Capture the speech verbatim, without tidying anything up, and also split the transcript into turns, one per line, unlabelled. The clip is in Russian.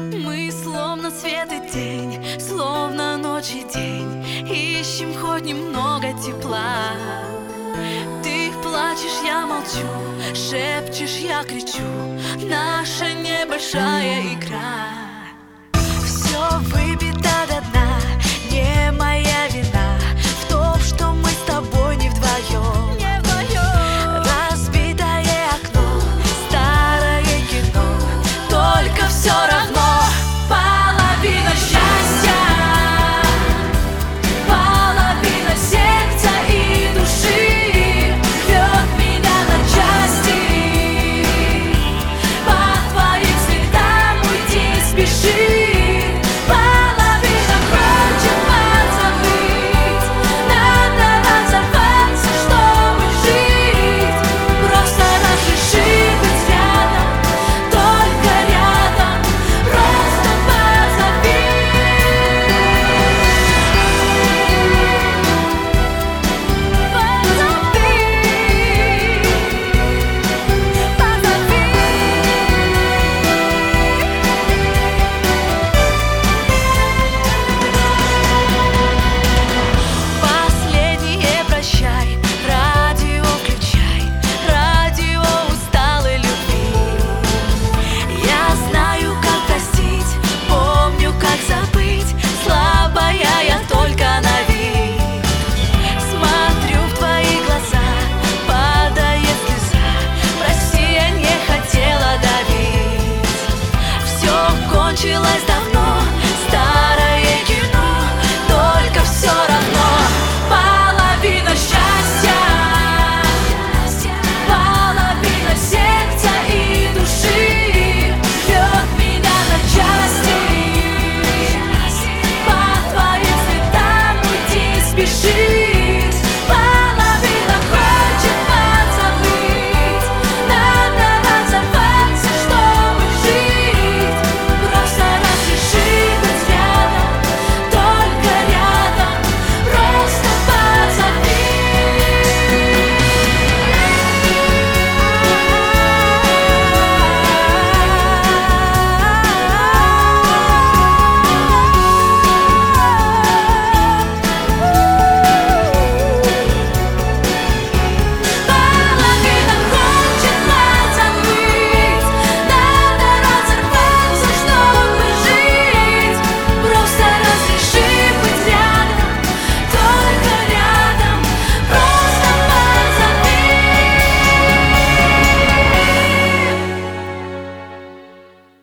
Мы словно свет и тень, словно ночь и день, ищем хоть немного тепла. Ты плачешь, я молчу, шепчешь, я кричу. Наша небольшая игра. Все выпито до дна, не моя вина в том, что мы с тобой не вдвоем. Не вдвоем. Разбитое окно, старое кино, только все равно половина счастья, половина сердца и души рвет меня на части. По твоим следам уйти спеши. Кончилась